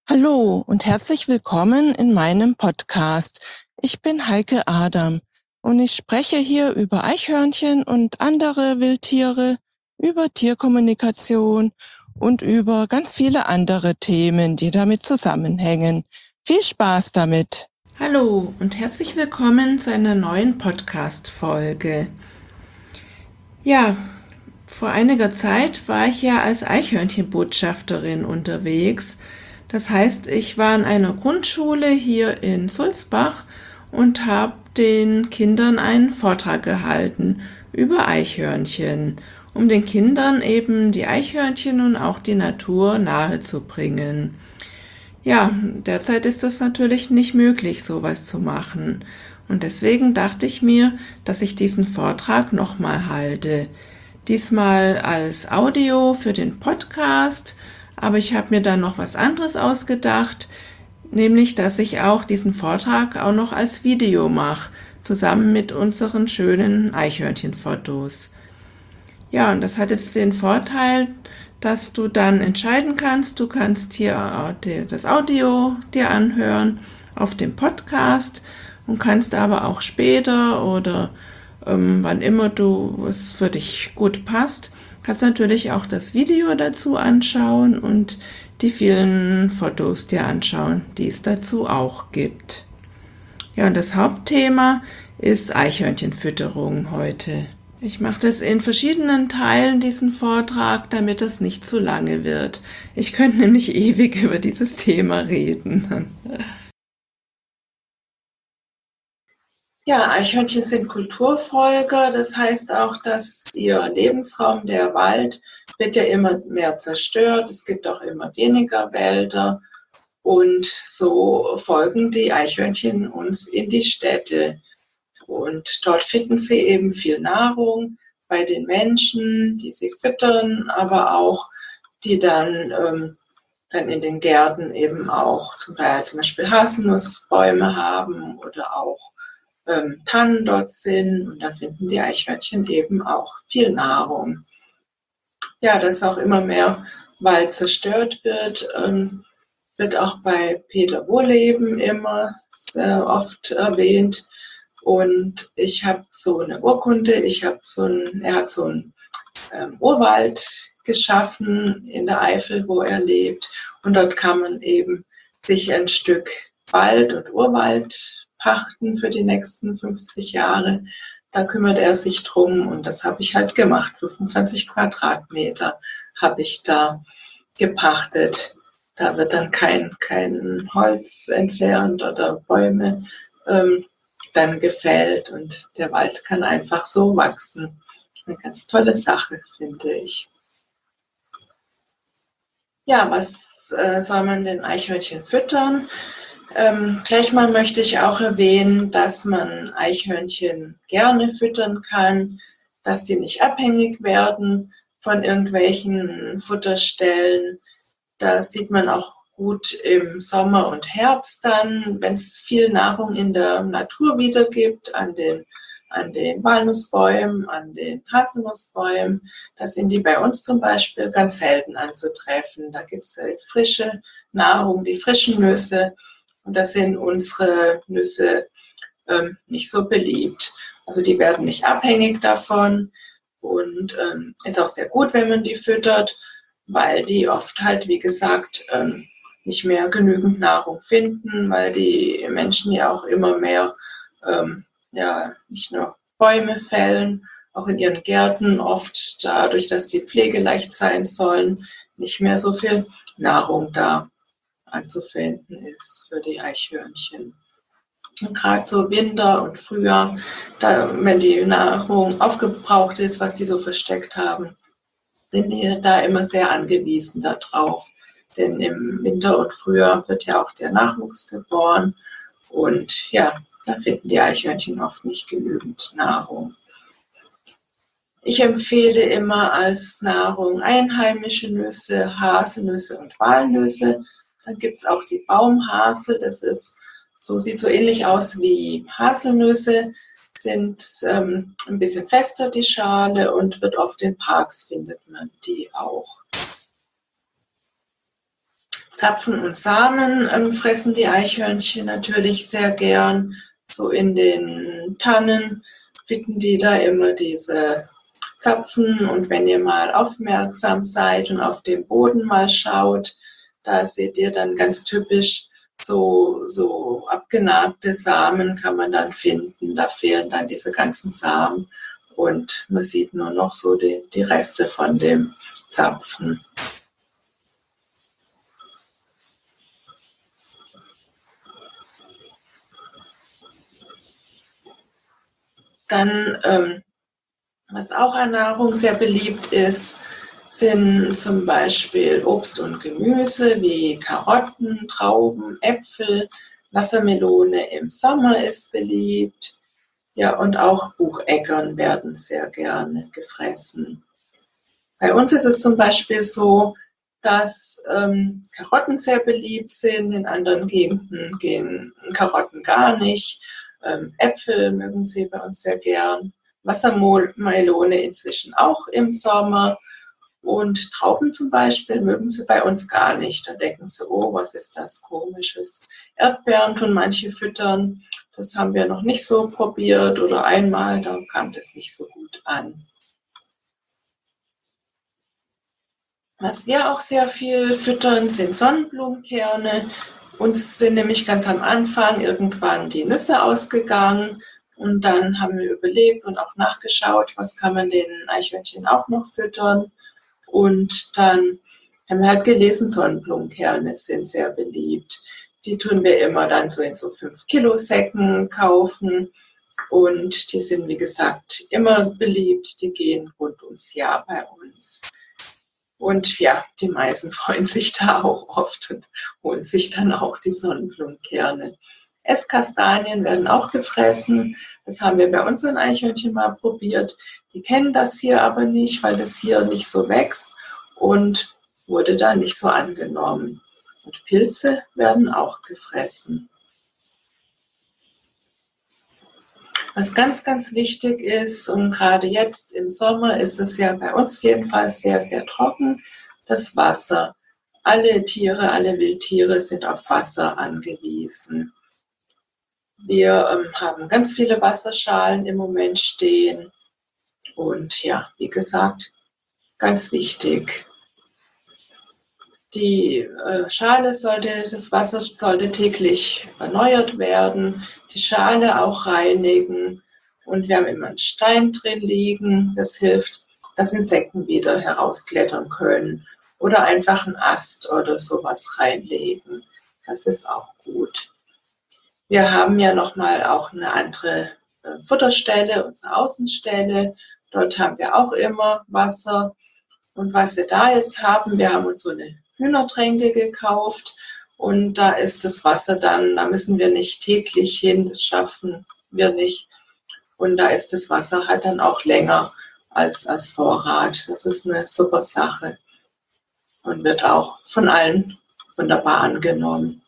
Hallo und herzlich willkommen in meinem Podcast. Ich bin Heike Adam und ich spreche hier über Eichhörnchen und andere Wildtiere, über Tierkommunikation und über ganz viele andere Themen, die damit zusammenhängen. Viel Spaß damit! Hallo und herzlich willkommen zu einer neuen Podcast-Folge. Ja, vor einiger Zeit war ich ja als Eichhörnchenbotschafterin unterwegs. Das heißt, ich war in einer Grundschule hier in Sulzbach und habe den Kindern einen Vortrag gehalten über Eichhörnchen, um den Kindern eben die Eichhörnchen und auch die Natur nahezubringen. Ja, derzeit ist es natürlich nicht möglich, sowas zu machen. Und deswegen dachte ich mir, dass ich diesen Vortrag nochmal halte. Diesmal als Audio für den Podcast, aber ich habe mir dann noch was anderes ausgedacht, nämlich, dass ich auch diesen Vortrag auch noch als Video mache, zusammen mit unseren schönen Eichhörnchenfotos. Ja, und das hat jetzt den Vorteil, dass du dann entscheiden kannst, du kannst hier das Audio dir anhören auf dem Podcast und kannst aber auch später oder wann immer es für dich gut passt, kannst natürlich auch das Video dazu anschauen und die vielen Fotos dir anschauen, die es dazu auch gibt. Ja, und das Hauptthema ist Eichhörnchenfütterung heute. Ich mache das in verschiedenen Teilen, diesen Vortrag, damit es nicht zu lange wird. Ich könnte nämlich ewig über dieses Thema reden. Ja, Eichhörnchen sind Kulturfolger. Das heißt auch, dass ihr Lebensraum, der Wald, wird ja immer mehr zerstört. Es gibt auch immer weniger Wälder. Und so folgen die Eichhörnchen uns in die Städte. Und dort finden sie eben viel Nahrung bei den Menschen, die sie füttern, aber auch die dann in den Gärten eben auch zum Beispiel Haselnussbäume haben oder auch Tannen dort sind. Und da finden die Eichhörnchen eben auch viel Nahrung. Ja, dass auch immer mehr Wald zerstört wird auch bei Peter Wohlleben immer sehr oft erwähnt. Und ich habe so eine Urkunde, er hat so einen Urwald geschaffen in der Eifel, wo er lebt. Und dort kann man eben sich ein Stück Wald und Urwald pachten für die nächsten 50 Jahre. Da kümmert er sich drum und das habe ich halt gemacht. 25 Quadratmeter habe ich da gepachtet. Da wird dann kein Holz entfernt oder Bäume dann gefällt und der Wald kann einfach so wachsen. Eine ganz tolle Sache, finde ich. Ja, was soll man den Eichhörnchen füttern? Gleich mal möchte ich auch erwähnen, dass man Eichhörnchen gerne füttern kann, dass die nicht abhängig werden von irgendwelchen Futterstellen. Da sieht man auch gut im Sommer und Herbst dann, wenn es viel Nahrung in der Natur wieder gibt, an den Walnussbäumen, an den Haselnussbäumen. Da sind die bei uns zum Beispiel ganz selten anzutreffen. Da gibt es frische Nahrung, die frischen Nüsse. Und da sind unsere Nüsse nicht so beliebt. Also die werden nicht abhängig davon. Und ist auch sehr gut, wenn man die füttert, weil die oft halt, wie gesagt, nicht mehr genügend Nahrung finden, weil die Menschen ja auch immer mehr nicht nur Bäume fällen, auch in ihren Gärten oft dadurch, dass die pflegeleicht sein sollen, nicht mehr so viel Nahrung da anzufinden ist für die Eichhörnchen. Und gerade so Winter und Frühjahr, wenn die Nahrung aufgebraucht ist, was die so versteckt haben, sind die da immer sehr angewiesen darauf. Denn im Winter und Frühjahr wird ja auch der Nachwuchs geboren und ja, da finden die Eichhörnchen oft nicht genügend Nahrung. Ich empfehle immer als Nahrung einheimische Nüsse, Haselnüsse und Walnüsse. Dann gibt es auch die Baumhasel, sieht so ähnlich aus wie Haselnüsse, sind ein bisschen fester die Schale und wird oft in Parks findet man die auch. Zapfen und Samen fressen die Eichhörnchen natürlich sehr gern. So in den Tannen finden die da immer diese Zapfen. Und wenn ihr mal aufmerksam seid und auf den Boden mal schaut, da seht ihr dann ganz typisch so abgenagte Samen kann man dann finden. Da fehlen dann diese ganzen Samen und man sieht nur noch so die Reste von dem Zapfen. Dann, was auch an Nahrung sehr beliebt ist, sind zum Beispiel Obst und Gemüse wie Karotten, Trauben, Äpfel, Wassermelone im Sommer ist beliebt. Ja, und auch Bucheckern werden sehr gerne gefressen. Bei uns ist es zum Beispiel so, dass Karotten sehr beliebt sind. In anderen Gegenden gehen Karotten gar nicht. Äpfel mögen sie bei uns sehr gern. Wassermelone inzwischen auch im Sommer. Und Trauben zum Beispiel mögen sie bei uns gar nicht. Da denken sie, oh, was ist das Komisches. Erdbeeren tun manche füttern. Das haben wir noch nicht so probiert oder einmal, da kam das nicht so gut an. Was wir auch sehr viel füttern, sind Sonnenblumenkerne. Uns sind nämlich ganz am Anfang irgendwann die Nüsse ausgegangen und dann haben wir überlegt und auch nachgeschaut, was kann man den Eichhörnchen auch noch füttern. Und dann haben wir halt gelesen, Sonnenblumenkerne sind sehr beliebt. Die tun wir immer dann so in so 5-Kilo-Säcken kaufen und die sind, wie gesagt, immer beliebt. Die gehen rund ums Jahr bei uns. Und ja, die meisten freuen sich da auch oft und holen sich dann auch die Sonnenblumenkerne. Esskastanien werden auch gefressen. Das haben wir bei unseren Eichhörnchen mal probiert. Die kennen das hier aber nicht, weil das hier nicht so wächst und wurde da nicht so angenommen. Und Pilze werden auch gefressen. Was ganz, ganz wichtig ist, und gerade jetzt im Sommer ist es ja bei uns jedenfalls sehr, sehr trocken, das Wasser. Alle Tiere, alle Wildtiere sind auf Wasser angewiesen. Wir haben ganz viele Wasserschalen im Moment stehen. Und ja, wie gesagt, ganz wichtig. Das Wasser sollte täglich erneuert werden, die Schale auch reinigen und wir haben immer einen Stein drin liegen. Das hilft, dass Insekten wieder herausklettern können oder einfach einen Ast oder sowas reinlegen. Das ist auch gut. Wir haben ja nochmal auch eine andere Futterstelle, unsere Außenstelle. Dort haben wir auch immer Wasser. Und was wir da jetzt haben, wir haben uns so eine Hühnertränke gekauft und da ist das Wasser dann, da müssen wir nicht täglich hin, das schaffen wir nicht. Und da ist das Wasser halt dann auch länger als Vorrat. Das ist eine super Sache und wird auch von allen wunderbar angenommen.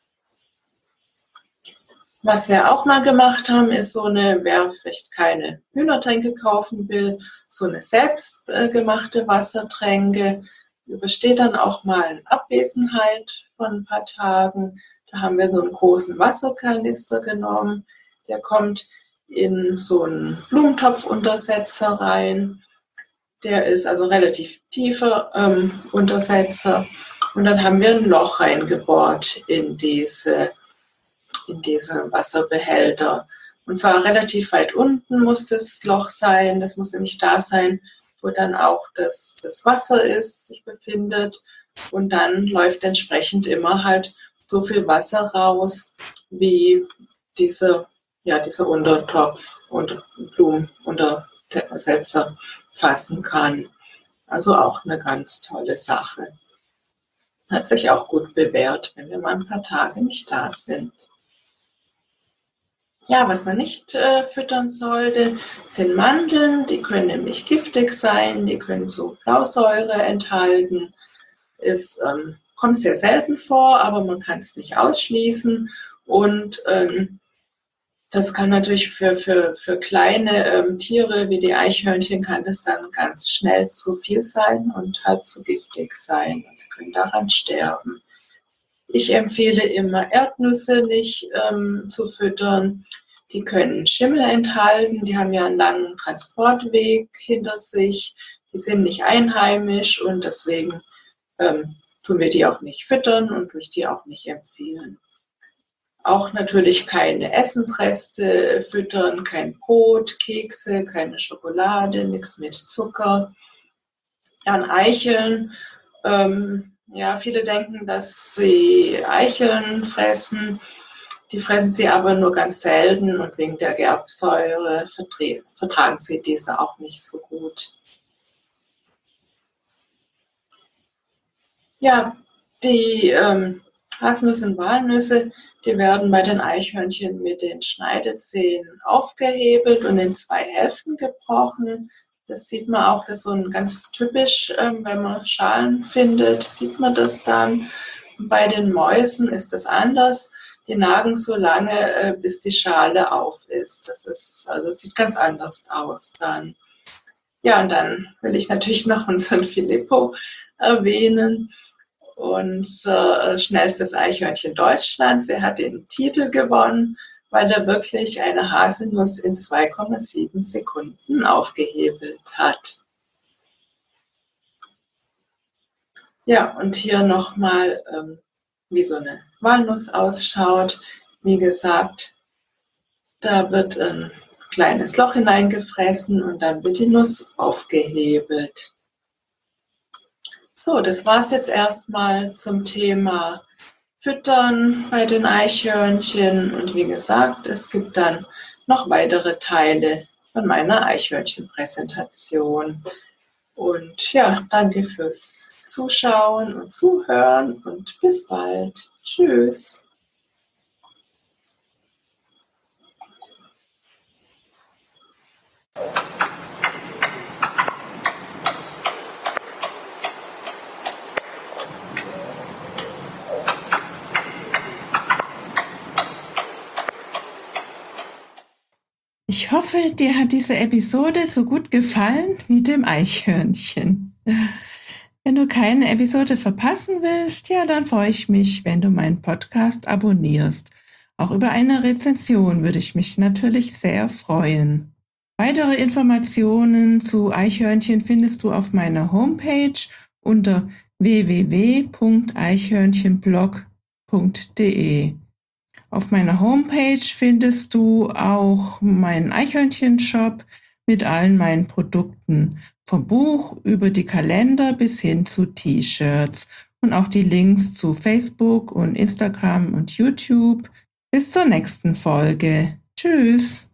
Was wir auch mal gemacht haben, ist so eine, wer vielleicht keine Hühnertränke kaufen will, so eine selbstgemachte Wassertränke. Übersteht dann auch mal eine Abwesenheit von ein paar Tagen. Da haben wir so einen großen Wasserkanister genommen. Der kommt in so einen Blumentopfuntersetzer rein. Der ist also relativ tiefer Untersetzer. Und dann haben wir ein Loch reingebohrt in diese Wasserbehälter. Und zwar relativ weit unten muss das Loch sein. Das muss nämlich da sein, wo dann auch das Wasser sich befindet. Und dann läuft entsprechend immer halt so viel Wasser raus, wie dieser Untertopf und Blumenuntersetzer fassen kann. Also auch eine ganz tolle Sache. Hat sich auch gut bewährt, wenn wir mal ein paar Tage nicht da sind. Ja, was man nicht füttern sollte, sind Mandeln. Die können nämlich giftig sein, die können so Blausäure enthalten. Es kommt sehr selten vor, aber man kann es nicht ausschließen. Und das kann natürlich für kleine Tiere wie die Eichhörnchen kann das dann ganz schnell zu viel sein und halt zu giftig sein. Sie können daran sterben. Ich empfehle immer, Erdnüsse nicht zu füttern. Die können Schimmel enthalten, die haben ja einen langen Transportweg hinter sich, die sind nicht einheimisch und deswegen tun wir die auch nicht füttern und würde ich die auch nicht empfehlen. Auch natürlich keine Essensreste füttern, kein Brot, Kekse, keine Schokolade, nichts mit Zucker. Ja, an Eicheln, ja, viele denken, dass sie Eicheln fressen. Die fressen sie aber nur ganz selten und wegen der Gerbsäure vertragen sie diese auch nicht so gut. Ja, die Haselnüsse und Walnüsse, die werden bei den Eichhörnchen mit den Schneidezähnen aufgehebelt und in 2 Hälften gebrochen. Das sieht man auch, das ist so ein ganz typisch, wenn man Schalen findet, sieht man das dann. Und bei den Mäusen ist das anders. Die nagen so lange, bis die Schale auf ist. Das sieht ganz anders aus dann. Ja, und dann will ich natürlich noch unseren Filippo erwähnen. Unser schnellstes Eichhörnchen Deutschlands. Er hat den Titel gewonnen, weil er wirklich eine Haselnuss in 2,7 Sekunden aufgehebelt hat. Ja, und hier nochmal, wie so eine Walnuss ausschaut. Wie gesagt, da wird ein kleines Loch hineingefressen und dann wird die Nuss aufgehebelt. So, das war es jetzt erstmal zum Thema Füttern bei den Eichhörnchen. Und wie gesagt, es gibt dann noch weitere Teile von meiner Eichhörnchenpräsentation. Und ja, danke fürs Zuschauen und Zuhören und bis bald. Tschüss. Ich hoffe, dir hat diese Episode so gut gefallen wie dem Eichhörnchen. Wenn du keine Episode verpassen willst, ja, dann freue ich mich, wenn du meinen Podcast abonnierst. Auch über eine Rezension würde ich mich natürlich sehr freuen. Weitere Informationen zu Eichhörnchen findest du auf meiner Homepage unter www.eichhörnchenblog.de. Auf meiner Homepage findest du auch meinen Eichhörnchen-Shop mit allen meinen Produkten, vom Buch über die Kalender bis hin zu T-Shirts und auch die Links zu Facebook und Instagram und YouTube. Bis zur nächsten Folge. Tschüss!